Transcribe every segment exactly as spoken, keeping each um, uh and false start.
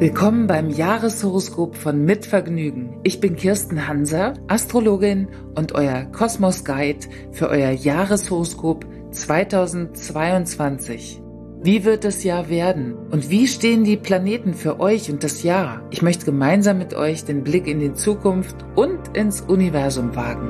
Willkommen beim Jahreshoroskop von Mit Vergnügen. Ich bin Kirsten Hanser, Astrologin und euer Kosmos-Guide für euer Jahreshoroskop zweitausendzweiundzwanzig. Wie wird das Jahr werden? Und wie stehen die Planeten für euch und das Jahr? Ich möchte gemeinsam mit euch den Blick in die Zukunft und ins Universum wagen.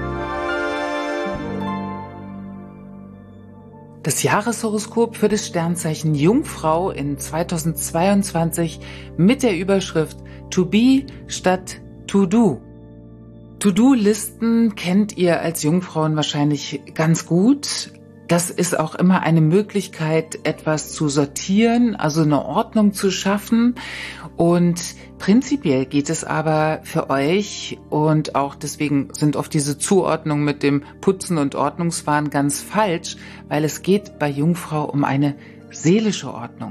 Das Jahreshoroskop für das Sternzeichen Jungfrau in zweitausendzweiundzwanzig mit der Überschrift To Be statt To Do. To-Do-Listen kennt ihr als Jungfrauen wahrscheinlich ganz gut. Das ist auch immer eine Möglichkeit, etwas zu sortieren, also eine Ordnung zu schaffen. Und prinzipiell geht es aber für euch, und auch deswegen sind oft diese Zuordnungen mit dem Putzen und Ordnungswahn ganz falsch, weil es geht bei Jungfrau um eine seelische Ordnung.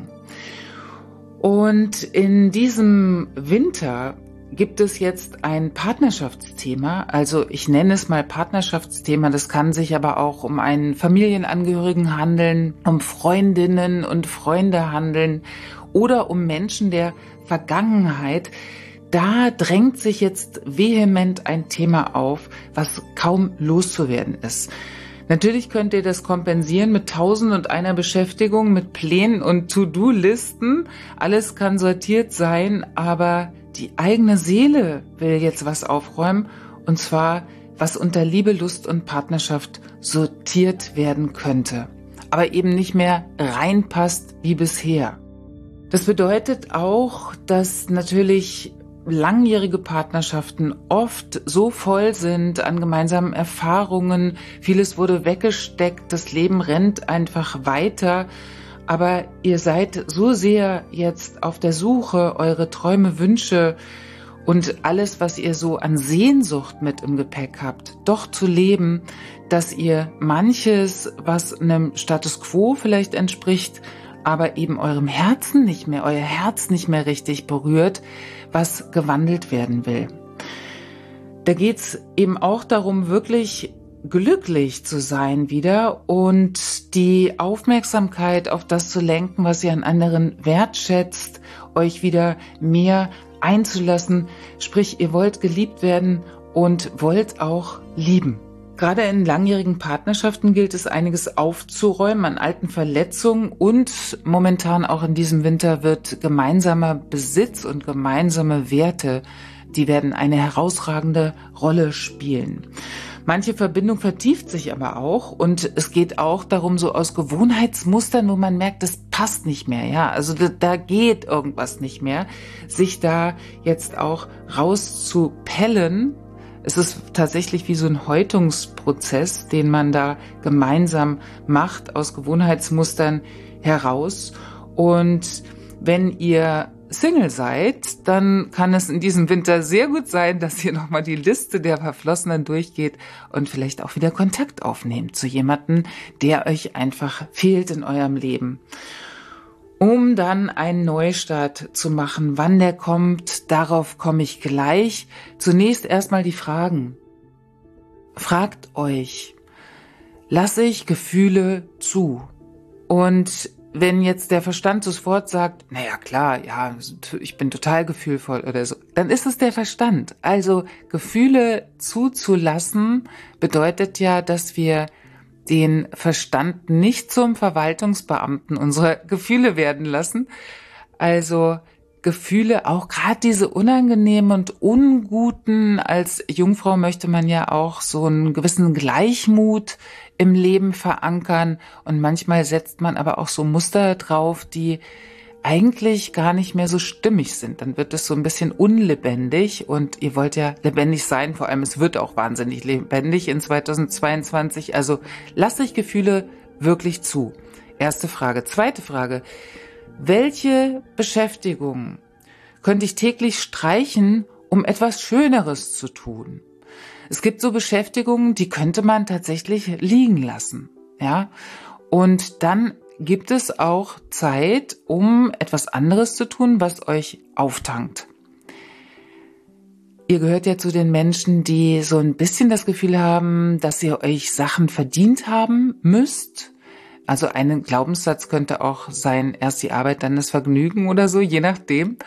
Und in diesem Winter gibt es jetzt ein Partnerschaftsthema, also ich nenne es mal Partnerschaftsthema, das kann sich aber auch um einen Familienangehörigen handeln, um Freundinnen und Freunde handeln oder um Menschen der Vergangenheit. Da drängt sich jetzt vehement ein Thema auf, was kaum loszuwerden ist. Natürlich könnt ihr das kompensieren mit tausend und einer Beschäftigung, mit Plänen und To-Do-Listen. Alles kann sortiert sein, aber die eigene Seele will jetzt was aufräumen, und zwar, was unter Liebe, Lust und Partnerschaft sortiert werden könnte, aber eben nicht mehr reinpasst wie bisher. Das bedeutet auch, dass natürlich langjährige Partnerschaften oft so voll sind an gemeinsamen Erfahrungen, vieles wurde weggesteckt, das Leben rennt einfach weiter, aber ihr seid so sehr jetzt auf der Suche, eure Träume, Wünsche und alles, was ihr so an Sehnsucht mit im Gepäck habt, doch zu leben, dass ihr manches, was einem Status quo vielleicht entspricht, aber eben eurem Herzen nicht mehr, euer Herz nicht mehr richtig berührt, was gewandelt werden will. Da geht's eben auch darum, wirklich glücklich zu sein wieder und die Aufmerksamkeit auf das zu lenken, was ihr an anderen wertschätzt, euch wieder mehr einzulassen. Sprich, ihr wollt geliebt werden und wollt auch lieben. Gerade in langjährigen Partnerschaften gilt es, einiges aufzuräumen an alten Verletzungen, und momentan auch in diesem Winter wird gemeinsamer Besitz und gemeinsame Werte, die werden eine herausragende Rolle spielen. Manche Verbindung vertieft sich aber auch, und es geht auch darum, so aus Gewohnheitsmustern, wo man merkt, das passt nicht mehr, ja, also da, da geht irgendwas nicht mehr, sich da jetzt auch rauszupellen. Es ist tatsächlich wie so ein Häutungsprozess, den man da gemeinsam macht, aus Gewohnheitsmustern heraus. Und wenn ihr Single seid, dann kann es in diesem Winter sehr gut sein, dass ihr nochmal die Liste der Verflossenen durchgeht und vielleicht auch wieder Kontakt aufnehmt zu jemandem, der euch einfach fehlt in eurem Leben. Um dann einen Neustart zu machen. Wann der kommt, darauf komme ich gleich. Zunächst erstmal die Fragen. Fragt euch, lasse ich Gefühle zu? Und wenn jetzt der Verstand sofort sagt, naja klar, ja, ich bin total gefühlvoll oder so, dann ist es der Verstand. Also Gefühle zuzulassen bedeutet ja, dass wir den Verstand nicht zum Verwaltungsbeamten unserer Gefühle werden lassen. Also Gefühle, auch gerade diese unangenehmen und unguten, als Jungfrau möchte man ja auch so einen gewissen Gleichmut im Leben verankern, und manchmal setzt man aber auch so Muster drauf, die eigentlich gar nicht mehr so stimmig sind. Dann wird es so ein bisschen unlebendig, und ihr wollt ja lebendig sein, vor allem es wird auch wahnsinnig lebendig in zweitausendzweiundzwanzig. Also lasst euch Gefühle wirklich zu. Erste Frage. Zweite Frage. Welche Beschäftigung könnte ich täglich streichen, um etwas Schöneres zu tun? Es gibt so Beschäftigungen, die könnte man tatsächlich liegen lassen, ja? Und dann gibt es auch Zeit, um etwas anderes zu tun, was euch auftankt. Ihr gehört ja zu den Menschen, die so ein bisschen das Gefühl haben, dass ihr euch Sachen verdient haben müsst. Also ein Glaubenssatz könnte auch sein, erst die Arbeit, dann das Vergnügen oder so, je nachdem.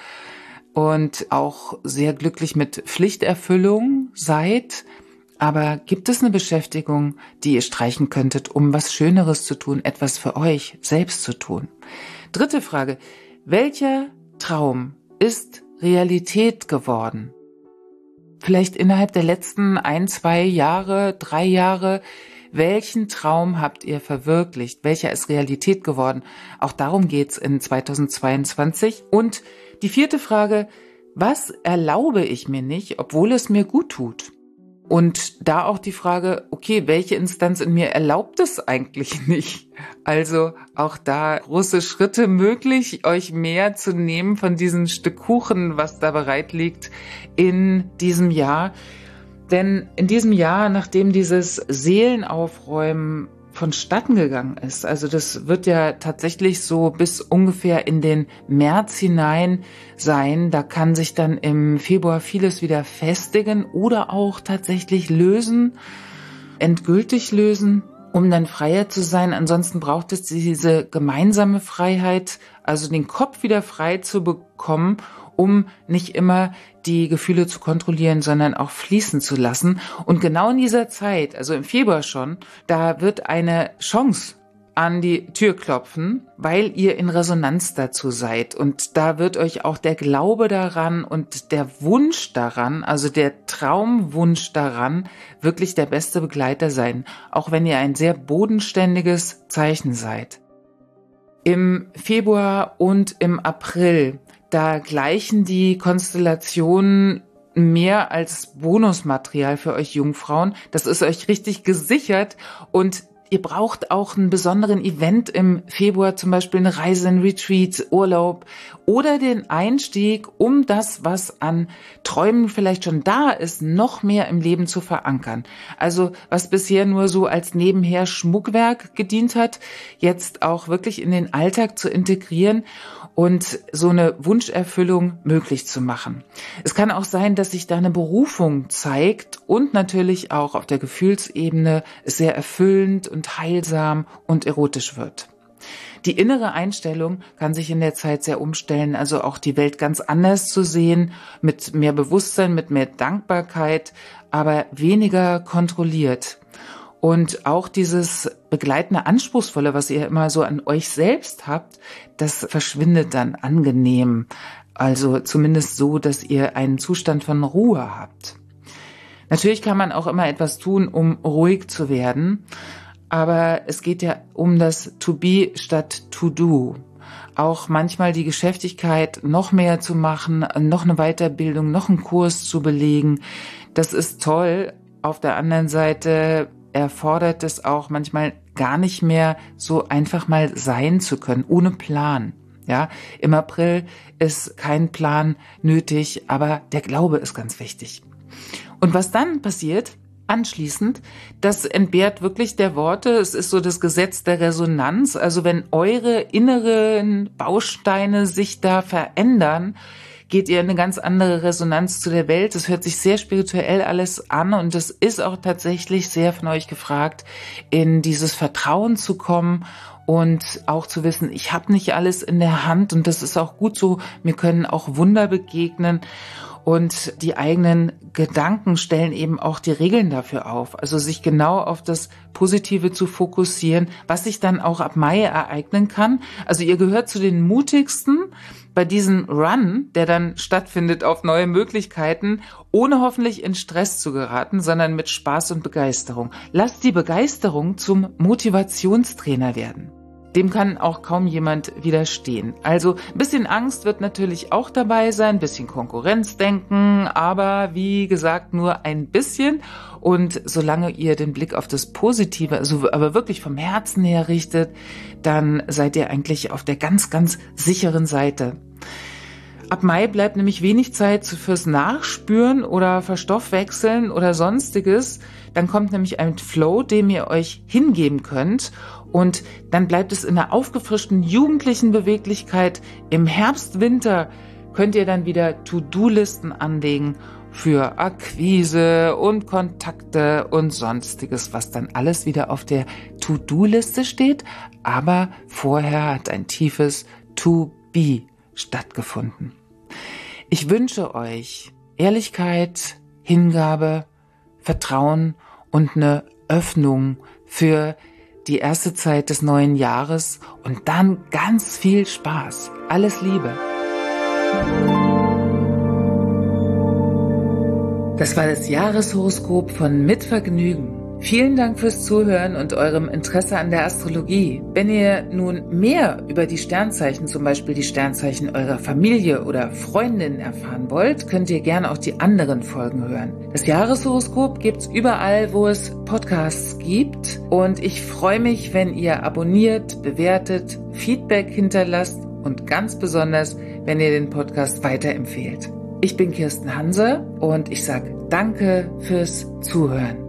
Und auch sehr glücklich mit Pflichterfüllung seid. Aber gibt es eine Beschäftigung, die ihr streichen könntet, um was Schöneres zu tun, etwas für euch selbst zu tun? Dritte Frage. Welcher Traum ist Realität geworden? Vielleicht innerhalb der letzten ein, zwei Jahre, drei Jahre. Welchen Traum habt ihr verwirklicht? Welcher ist Realität geworden? Auch darum geht's in zweitausendzweiundzwanzig. Und die vierte Frage. Was erlaube ich mir nicht, obwohl es mir gut tut? Und da auch die Frage, okay, welche Instanz in mir erlaubt es eigentlich nicht? Also auch da große Schritte möglich, euch mehr zu nehmen von diesem Stück Kuchen, was da bereit liegt in diesem Jahr. Denn in diesem Jahr, nachdem dieses Seelenaufräumen vonstatten gegangen ist, also das wird ja tatsächlich so bis ungefähr in den März hinein sein, da kann sich dann im Februar vieles wieder festigen oder auch tatsächlich lösen, endgültig lösen, um dann freier zu sein. Ansonsten braucht es diese gemeinsame Freiheit, also den Kopf wieder frei zu bekommen, um nicht immer die Gefühle zu kontrollieren, sondern auch fließen zu lassen. Und genau in dieser Zeit, also im Februar schon, da wird eine Chance an die Tür klopfen, weil ihr in Resonanz dazu seid. Und da wird euch auch der Glaube daran und der Wunsch daran, also der Traumwunsch daran, wirklich der beste Begleiter sein, auch wenn ihr ein sehr bodenständiges Zeichen seid. Im Februar und im April, da gleichen die Konstellationen mehr als Bonusmaterial für euch Jungfrauen. Das ist euch richtig gesichert und ihr braucht auch einen besonderen Event im Februar, zum Beispiel eine Reise, ein Retreat, Urlaub oder den Einstieg, um das, was an Träumen vielleicht schon da ist, noch mehr im Leben zu verankern. Also was bisher nur so als nebenher Schmuckwerk gedient hat, jetzt auch wirklich in den Alltag zu integrieren und so eine Wunscherfüllung möglich zu machen. Es kann auch sein, dass sich da eine Berufung zeigt und natürlich auch auf der Gefühlsebene sehr erfüllend und heilsam und erotisch wird. Die innere Einstellung kann sich in der Zeit sehr umstellen, also auch die Welt ganz anders zu sehen, mit mehr Bewusstsein, mit mehr Dankbarkeit, aber weniger kontrolliert. Und auch dieses begleitende Anspruchsvolle, was ihr immer so an euch selbst habt, das verschwindet dann angenehm. Also zumindest so, dass ihr einen Zustand von Ruhe habt. Natürlich kann man auch immer etwas tun, um ruhig zu werden. Aber es geht ja um das To Be statt To Do. Auch manchmal die Geschäftigkeit noch mehr zu machen, noch eine Weiterbildung, noch einen Kurs zu belegen. Das ist toll. Auf der anderen Seite erfordert es auch manchmal gar nicht mehr so einfach mal sein zu können, ohne Plan. Ja, im April ist kein Plan nötig, aber der Glaube ist ganz wichtig. Und was dann passiert, anschließend, das entbehrt wirklich der Worte. Es ist so das Gesetz der Resonanz. Also wenn eure inneren Bausteine sich da verändern, geht ihr in eine ganz andere Resonanz zu der Welt. Es hört sich sehr spirituell alles an und es ist auch tatsächlich sehr von euch gefragt, in dieses Vertrauen zu kommen und auch zu wissen, ich habe nicht alles in der Hand und das ist auch gut so. Mir können auch Wunder begegnen. Und die eigenen Gedanken stellen eben auch die Regeln dafür auf. Also sich genau auf das Positive zu fokussieren, was sich dann auch ab Mai ereignen kann. Also ihr gehört zu den mutigsten bei diesem Run, der dann stattfindet auf neue Möglichkeiten, ohne hoffentlich in Stress zu geraten, sondern mit Spaß und Begeisterung. Lasst die Begeisterung zum Motivationstrainer werden. Dem kann auch kaum jemand widerstehen. Also ein bisschen Angst wird natürlich auch dabei sein, ein bisschen Konkurrenzdenken, aber wie gesagt nur ein bisschen. Und solange ihr den Blick auf das Positive, also aber wirklich vom Herzen her richtet, dann seid ihr eigentlich auf der ganz, ganz sicheren Seite. Ab Mai bleibt nämlich wenig Zeit fürs Nachspüren oder Verstoffwechseln oder Sonstiges. Dann kommt nämlich ein Flow, dem ihr euch hingeben könnt. Und dann bleibt es in der aufgefrischten jugendlichen Beweglichkeit im Herbst, Winter könnt ihr dann wieder To-Do-Listen anlegen für Akquise und Kontakte und Sonstiges, was dann alles wieder auf der To-Do-Liste steht, aber vorher hat ein tiefes To-Be stattgefunden. Ich wünsche euch Ehrlichkeit, Hingabe, Vertrauen und eine Öffnung für die erste Zeit des neuen Jahres und dann ganz viel Spaß. Alles Liebe. Das war das Jahreshoroskop von Mit Vergnügen. Vielen Dank fürs Zuhören und eurem Interesse an der Astrologie. Wenn ihr nun mehr über die Sternzeichen, zum Beispiel die Sternzeichen eurer Familie oder Freundinnen erfahren wollt, könnt ihr gerne auch die anderen Folgen hören. Das Jahreshoroskop gibt's überall, wo es Podcasts gibt. Und ich freue mich, wenn ihr abonniert, bewertet, Feedback hinterlasst und ganz besonders, wenn ihr den Podcast weiterempfehlt. Ich bin Kirsten Hanse und ich sage danke fürs Zuhören.